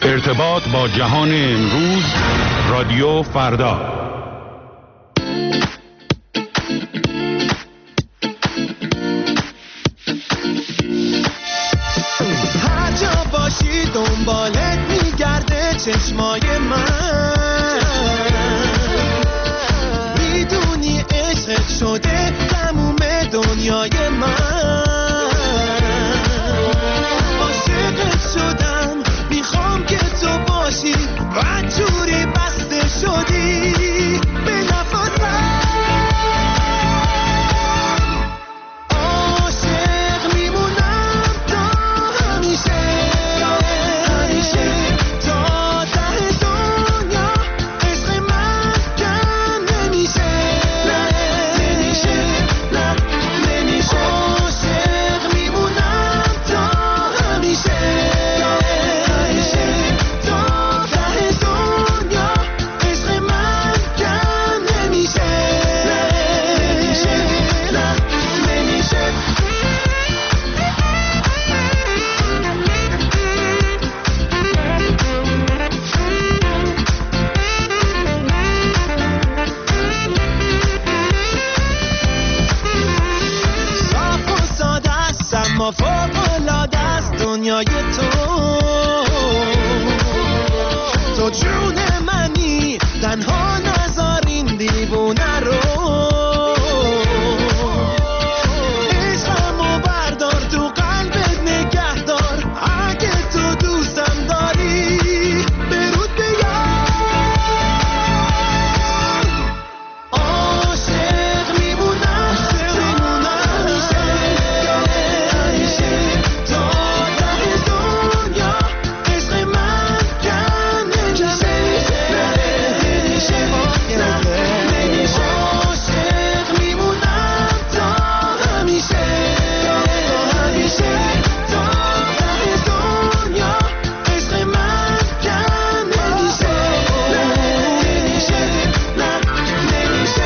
ارتباط با جهان امروز، رادیو فردا. هر جا باشی دنبالت میگرده چشمای من، میدونی عشقت شده تموم دنیای من. عاشقت شدم، میخوام که تو باشی، بدجوری بسته شدی به نفسم. عاشق میمونم تا همیشه، همیشه تا ته دنیا. عشق من کم نمیشه، نمیشه، نمیشه. عاشق میمونم تا همیشه، همیشه تا ته دنیا. عشق من کم نمیشه، نمیشه، نمیشه. صاف و ساده است اما فوق‌العاده است دنیای تو. تو جون منی، تنها نذار این دیوونه رو. عشقمو بردار تو قلبت نگه دار، اگه تو دوستم داری برود بیار. عاشق میمونم، همیشه، همیشه تا ته دنیا. عشق من کم نمیشه، نمیشه، نمیشه. عاشق میمونم تا همیشه، همیشه تا ته دنیا. عشق من کم نمیشه، نمیشه، نمیشه.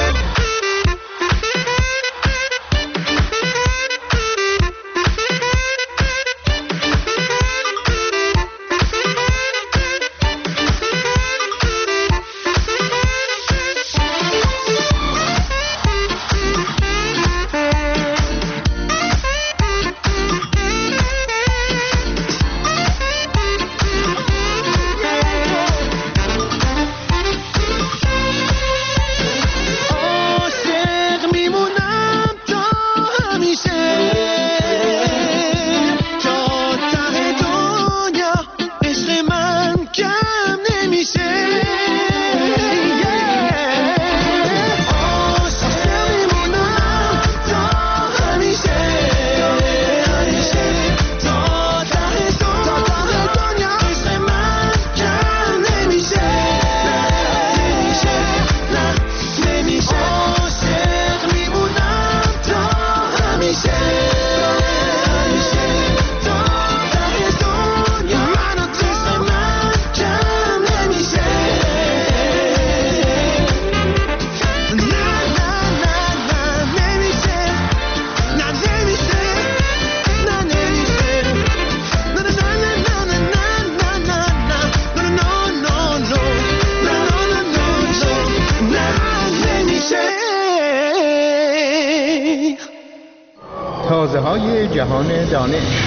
عاشق میمونم تا همیشه، تا ته دنیا. عشق من کم نمیشه. عاشق میمونم تا همیشه، همیشه تا ته دنیا. عشق من کم نمیشه، نمیشه، نمیشه. عاشق میمونم تا همیشه، همیشه تا ته دنیا. من و تو. عشق من کم نمیشه. نه نه نه نه نمیشه، نه نمیشه، نه نمیشه. نه نه نه نه نه نه نه نمیشه. تازه های جهان دانش.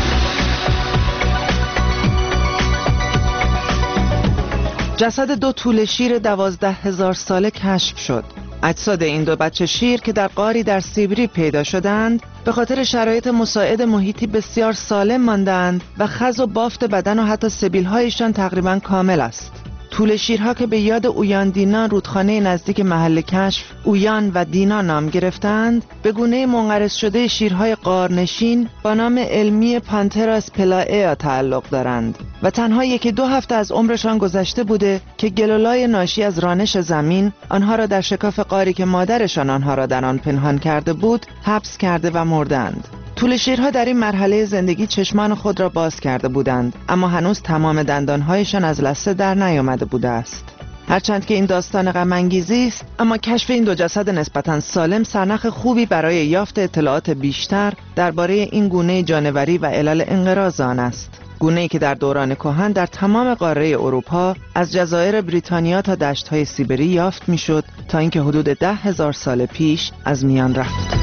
جسد 2 توله شیر 12,000 ساله کشف شد. اجساد این 2 بچه شیر که در غاری در سیبری پیدا شدند، به خاطر شرایط مساعد محیطی بسیار سالم ماندند و خز و بافت بدن و حتی سبیل‌هایشان تقریباً کامل است. توله شیرها که به یاد اویان دینا، رودخانه نزدیک محل کشف اویان و دینا نام گرفتند، به گونه منقرض شده شیرهای غارنشین با نام علمی پانتراس پلائیا تعلق دارند و تنها 1-2 هفته از عمرشان گذشته بوده که گلولای ناشی از رانش زمین آنها را در شکاف غاری که مادرشان آنها را در آن پنهان کرده بود حبس کرده و مردند. توله شیرها در این مرحله زندگی چشمان خود را باز کرده بودند، اما هنوز تمام دندانهایشان از لثه در نیامده بوده است. هرچند که این داستان غم‌انگیزی است، اما کشف این 2 جسد نسبتاً سالم سرنخ خوبی برای یافت اطلاعات بیشتر درباره این گونه جانوری و علل انقراض آن است. گونه‌ای که در دوران کهن در تمام قاره اروپا از جزایر بریتانیا تا دشت‌های سیبری یافت می‌شد تا اینکه حدود 10,000 سال پیش از میان رفت.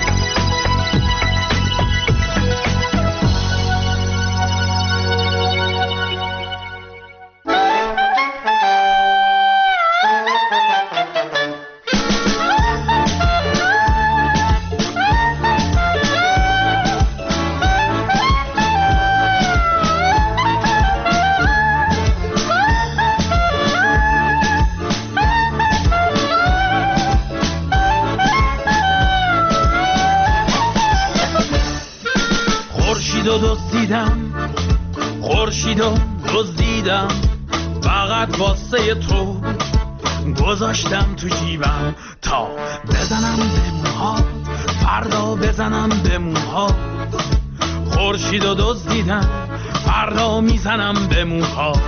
خورشیدو دزدیدم فقط واسه تو گذاشتم تو جیبم تا بزنم به موهات فردا بزنم به موهات خورشیدو دزدیدم فردا میزنم به موهات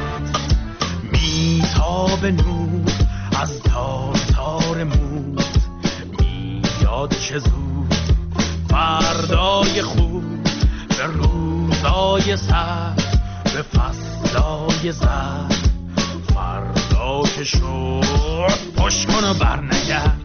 میتابه نور از تار تار موت میاد چه زود فردای خوب به روزای سر به فصلای زر فردا که شد پشت کن و برنگرد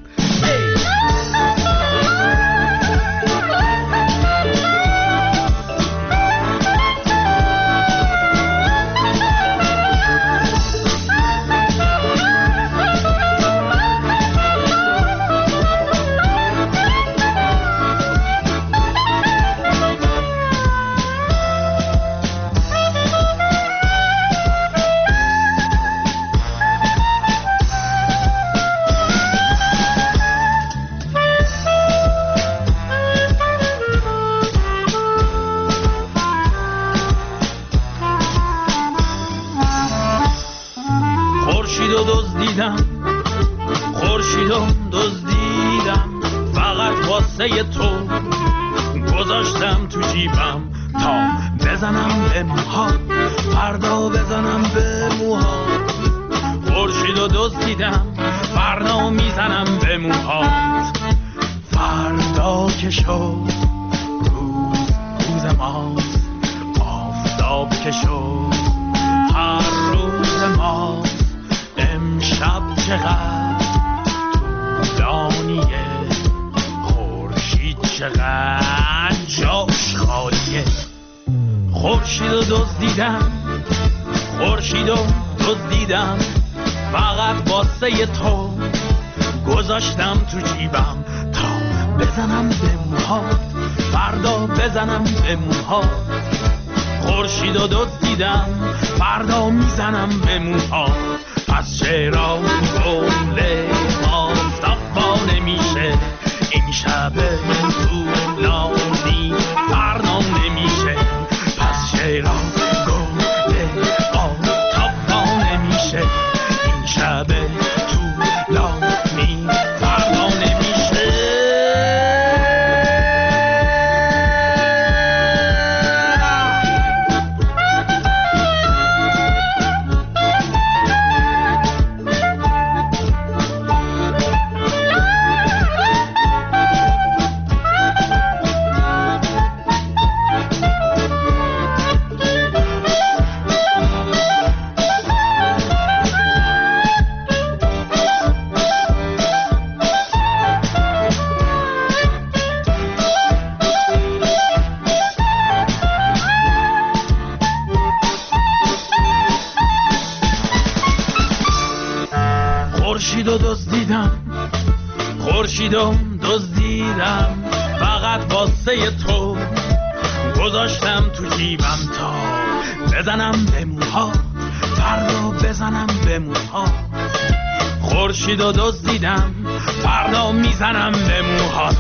خورشیدو دزدیدم فقط واسه تو گذاشتم تو جیبم تا بزنم به موهات فردا بزنم به موهات خورشیدو دزدیدم فردا میزنم به موهات فردا که شد روز ماست آفتاب که شد هر روز ماست امشب چقدر طولانیه خورشید چقدر جاش خالیه خورشیدو دزدیدم فقط واسه تو گذاشتم تو جیبم تا بزنم به موهات فردا بزنم به موهات خورشیدو دزدیدم فردا میزنم به موهات پس چرا گل آفتاب با نمیشه این شب طولانی فردا نمیشه پس چرا گل آفتاب با نمیشه این شب طولانی فردا نمیشه خورشیدو دزدیدم فقط واسه تو گذاشتم تو جیبم تا بزنم به موهات فردا بزنم به موهات خورشیدو دزدیدم فردا میزنم به موهات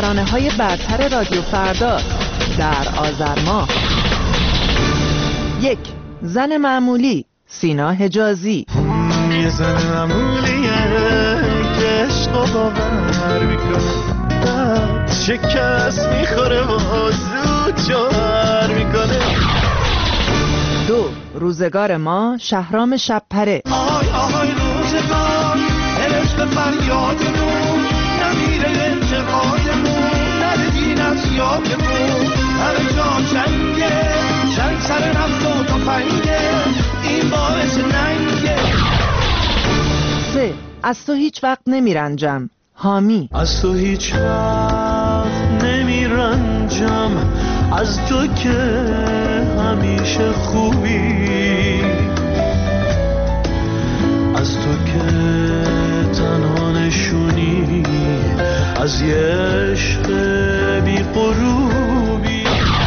ترانه‌های برتر رادیو فردا در آذر ماه. 1. زن معمولی، سینا حجازی. یه زن معمولیه که عشقو باور میکنه، بعد شکست میخوره و زود جوهر میکنه. 2. روزگار ما، شهرام شبپره. آهای آهای روزگار، عشق فریادمون نمیره انتقادمون، ندیدین از یادمون، همه جا جنگه، جنگ سر نفت و تفنگه، این باعث ننگه. 3. از تو هیچ وقت نمیرنجم، حامی. از تو هیچ وقت نمیرنجم، از تو که همیشه خوبی، از تو که تنها نشونی از یه عشق بی غروبی.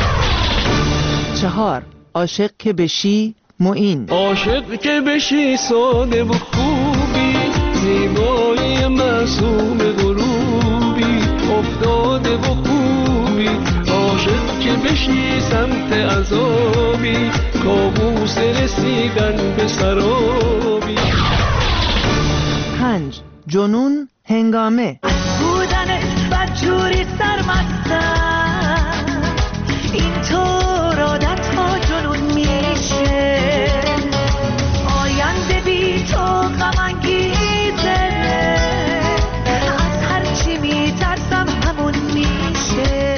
4. عاشق که بشی، معین. عاشق که بشی ساده و خوبی، زیبایی معصوم غروبی، افتاده و خوبی. عاشق که بشی سمت عذابی، کابوس رسیدن به سرابی. 5. جنون هنگامه. بودنت بدجوری سرمستم، اینطور عادت ها جنون میشه، آینده بی تو غم انگیزه، از هرچی میترسم همون میشه.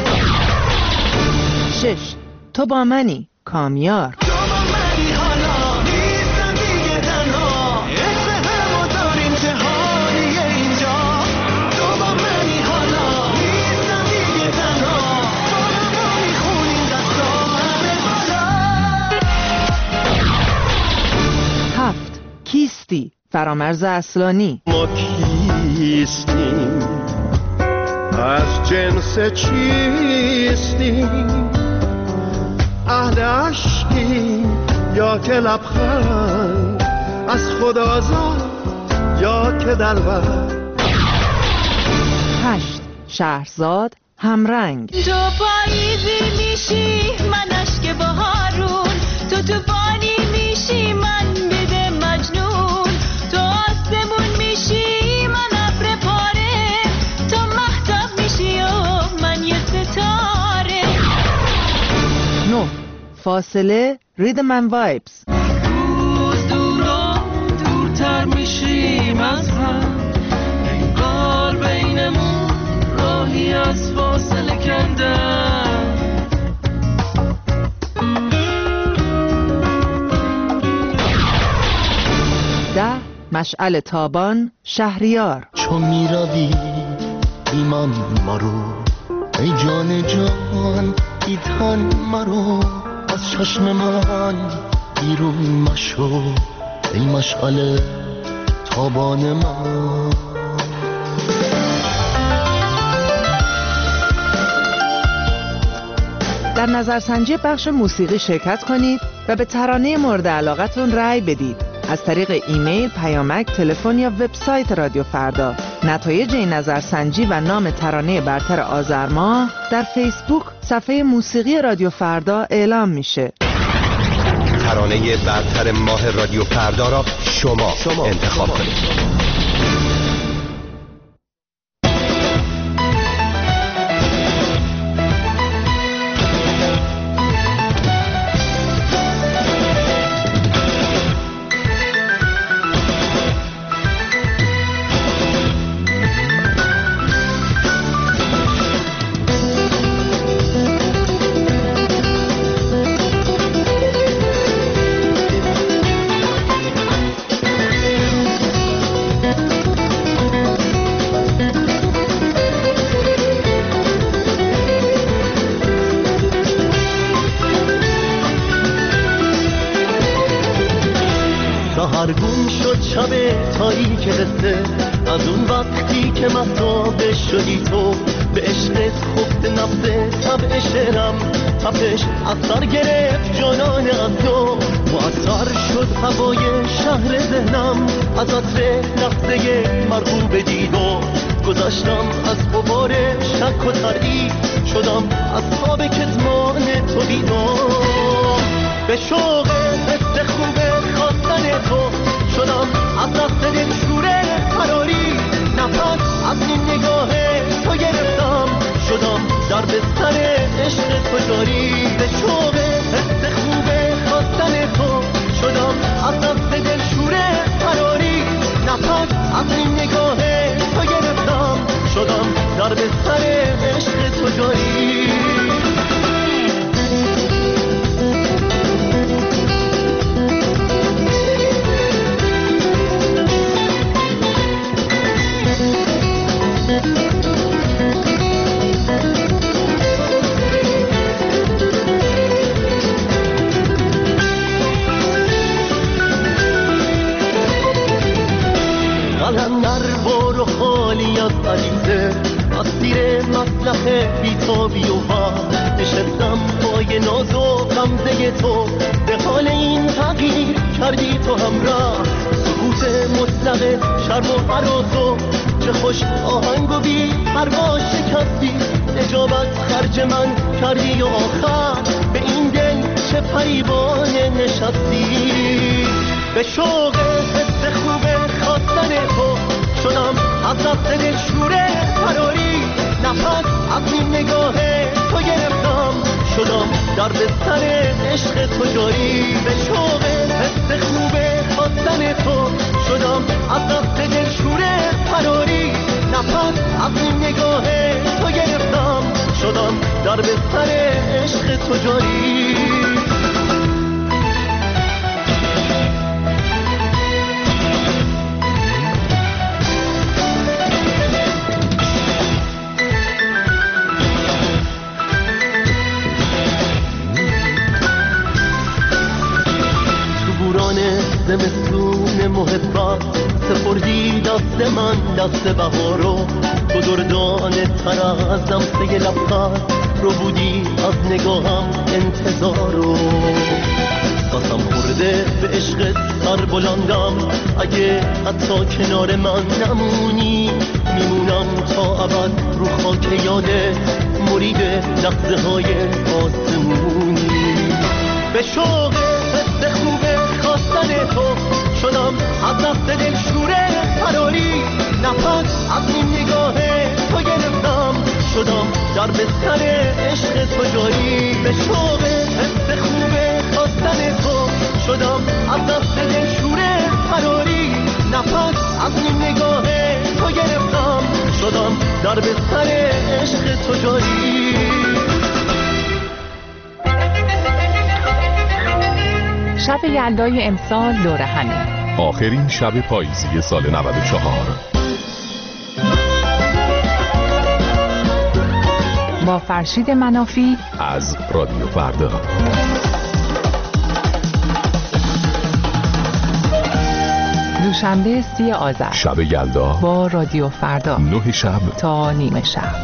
6. تو با منی، کامیار. تو با منی حالا نیستم دیگه تنها، عشق همو داریم جهانیه اینجا. تو با منی حالا نیستم دیگه تنها، با ما میخونیم دستا همه بالا. 7. کیستی، فرامرز اصلانی. ما کیستیم، از جنس چیستیم، اهل عشقیم یا که لبخند، از خدا زاد یا که دلبر. 8. شهرزاد همرنگ. تو پاییزی میشی من اشک بهارون، تو بانی میشی من بده مجنون، تو آسمون میشی من ابر پاره، تو مهتاب میشی و من یه ستاره. 9. فاصله ریدم اند وایبز. روز دورا دورتر میشیم از هم، انگار بینمون راهی از فاصله کندم. 10. مشعل تابان، شهریار. چون میروی ایمان مرو، ای جان جان ای تن مرو، از چشم من بیرون مشو، ای مشعل تابان من. در نظرسنجی بخش موسیقی شرکت کنید و به ترانه مورد علاقتون رأی بدید از طریق ایمیل، پیامک، تلفن یا وبسایت رادیو فردا. نتایج این نظرسنجی و نام ترانه برتر آذر ماه در فیسبوک صفحه موسیقی رادیو فردا اعلام میشه. ترانه برتر ماه رادیو فردا را شما انتخاب کنید. سرگون شد شب تاریک قصه، از اون وقتی که مهتاب شدی تو، به عشقت خفت نفس طبع شعرم، تپش اثر گرفت جانان از تو، مؤثر شد هوای شهر ذهنم، از عطر لحظه مرغوب دیدو، گذشتم از غبار شک و تردید شدم از خواب کتمان تو بیدار. به شوق حس خوب خواستن تو شدم از دست دلشوره فراری. نفس از این نگاه تو گرفتم شدم در بستر عشق تو جاری. به شوق حس خوب خواستن تو شدم از دست دلشوره فراری. نفس از این نگاه تو گرفتم شدم در بستر عشق تو جاری. قلندر و خالی از غریزه از زیر مسلح بیتابی و وقت نشستم پای ناز و غمزه تو. به حال این تغییر کردی تو همراه سکوت مطلق شرم و فراز و چه خوش آهنگ و بی پروا شکستی. اجابت خرج من کردی و آخر به این دل چه پریوانه نشستی. به شوق حس خوب خواستن تو شدم از دست دلشوره فراری. نفس از این نگاه تو گرفتم شدم در بستر عشق تو جاری. به شوق حس خوب خواستن تو شدم از دست دلشوره فراری. نفس از این نگاه تو گرفتم شدم در بستر عشق تو جاری. زمستون محبت سپردی دست من دست بهارو. تو دردانه تر از لمسه لبخند رو بودی از نگاهم انتظارو. قسم خورده به عشقت سر بلندم اگه حتی کنار من نمونی. میمونم تا ابد رو خاک یادت مرید لحظه های آسمونی. به شوق حس خوبه خواستن تو شدم از دست دلشوره فراری. نفس از این نگاه تو گرفتم شدم در بستر عشق تو جاری. به شوق حس خوبه خواستن تو شدم از دست دلشوره فراری. نفس از این نگاه تو گرفتم شدم در بستر عشق تو جاری. شب یلدای امسال دور همی، آخرین شب پاییزی سال 94. با فرشید منافی از رادیو فردا. دوشنبه 30 آذر شب یلدا با رادیو فردا 9 شب تا نیمه شب.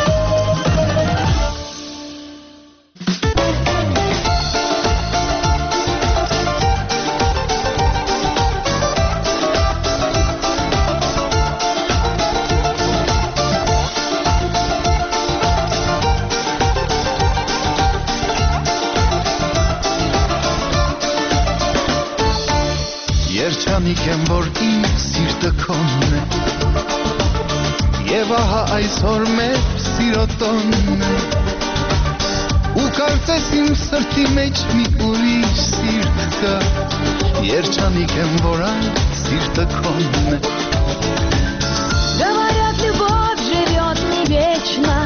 այսօր մեր սիրոտոնն է ու կարծես իմ սրտի մեջ մի ուրիշ սիրտ կա երջանիկ եմ որ այն սիրտը քոնն է Говорят, любовь живет не вечно,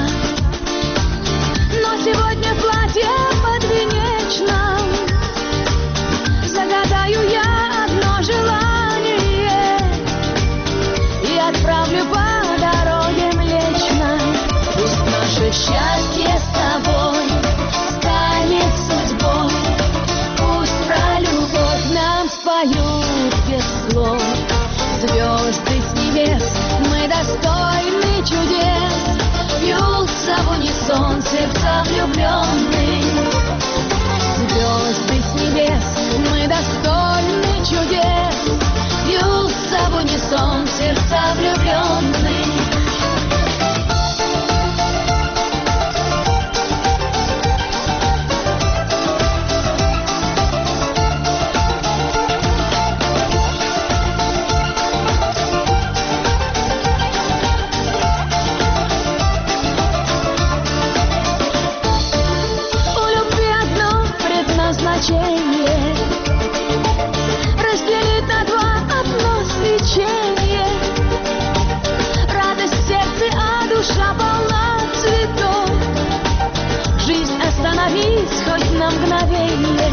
но сегодня платье подвенечно. Загадаю я одно желание и отправлю по дороге Млечной. Пусть наше счастье с тобой станет судьбой, пусть про любовь нам споют без слов. Звезды с небес, мы достойны чудес, бьются в унисон сердца влюбленных. течение. Радость в сердце, а душа полна цветов. Жизнь остановись хоть на мгновение.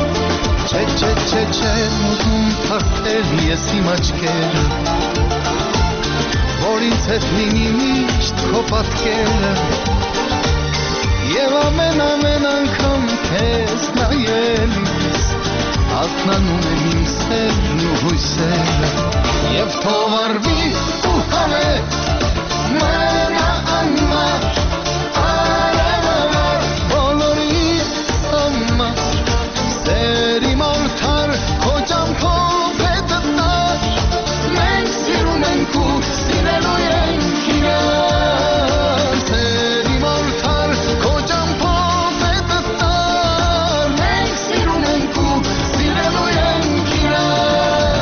մուտում թարթել ես իմ աչքերը, որ ինձ հետ լինի միշտ քո պատկերը, և ամեն անգամ քեզ նայելիս արթնանում եմ իմ սերն ու հույսերը, և թող արվի ու հավետ մենա անմար արևավոր բոլորիս համար. Սերի մորթար քո ճամփով հետըտար, մենք սիրում ենք ու սիրելու ենք իրար. Սերի մորթար քո ճամփով հետըտար, մենք սիրում ենք ու սիրելու ենք իրար.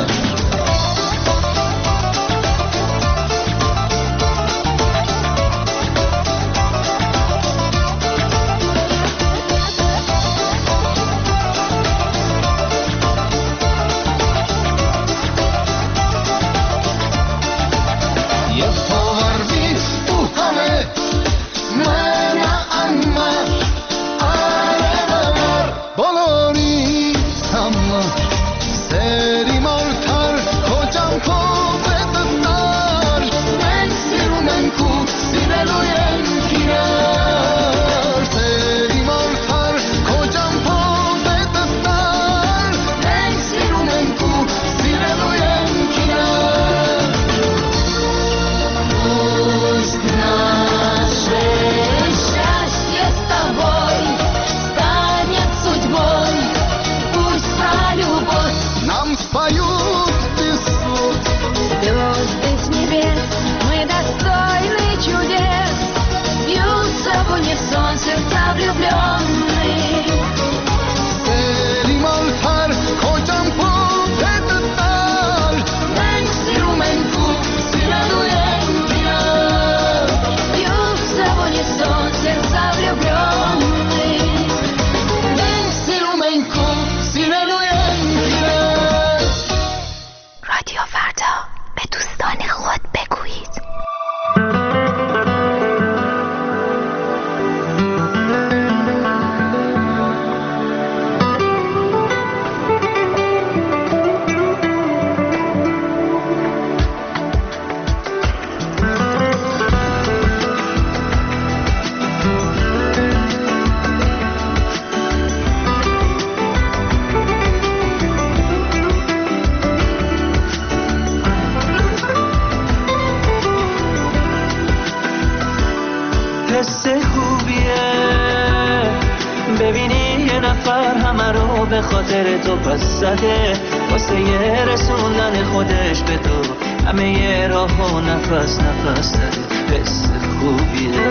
به خاطر تو پس زده واسه یه رسوندن خودش به تو همه یه راه و نفس زده. حس خوبیه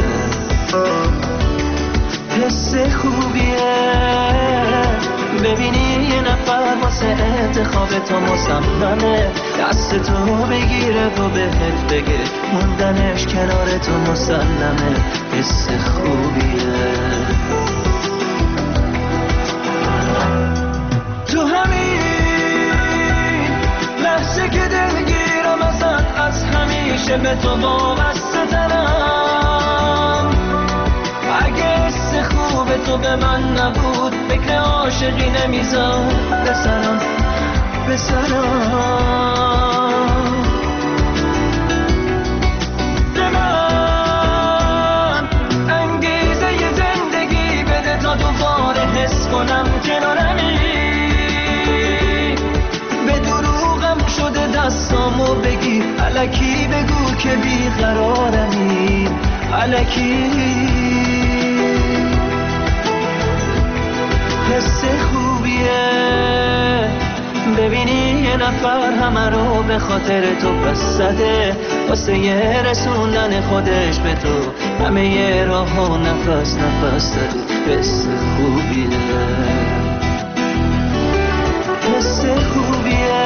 حس خوبیه ببینی یه نفر واسه انتخاب تو مصممه دست تو بگیره و بهت بگه موندنش کنار تو مسلمه. حس خوبیه تو همین لحظه که دلگیرم ازت از همیشه به تو وابسته ترم. اگه حس خوب تو به من نبود فکر عاشقی نمیزاد بسرم به من انگیزه ی زندگی بده تا دوباره حس کنم کنارمی. به دروغم شده دستامو بگی الکی بگو که بیقرارمی الکی. حس خوبیه ببینی یه نفر همه رو به خاطر تو پس زده واسه یه رسوندن خودش به تو همه یه راه و نفس زده. حس خوبیه حس خوبیه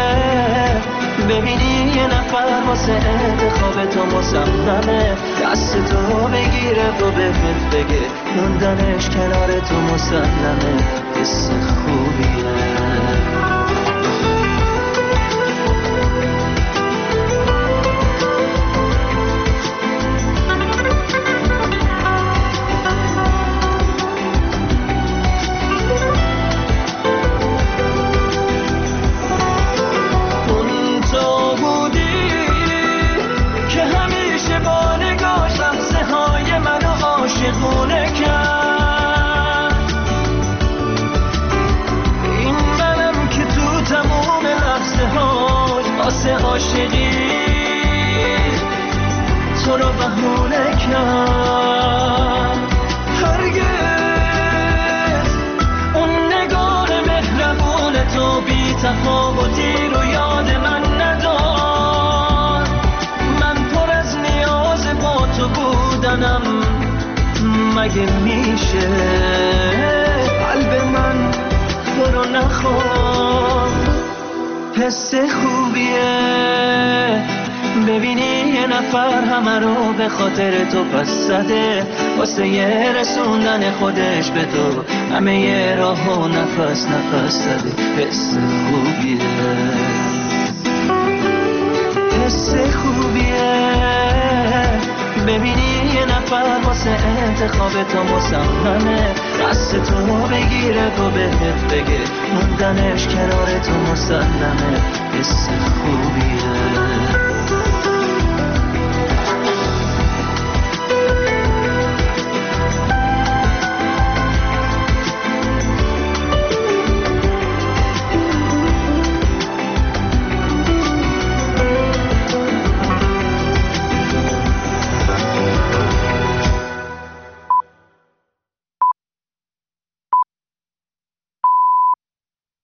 ببینی یه نفر واسه انتخاب تو مصممه دست تو بگیره و بهت بگه موندنش کنار تو مسلمه. حس خوبیه عاشقی تو رو بهونه کرد. هرگز اون نگاه مهربون تو بی تفاوتی رو یاد من ندار. من پر از نیاز با تو بودنم، مگه میشه قلب من تو رو نخواد؟ حس خوبیه ببینی یه نفر همه رو به خاطر تو پس زده، واسه یه رسوندن خودش به تو همه یه راه و نفس نفس زده. حس خوبیه، حس خوبیه ببینی یه نفر واسه انتخاب تو مصممه، دست تو بگیره و بهت بگه موندنش کنار تو مسلمه. حس خوبیه.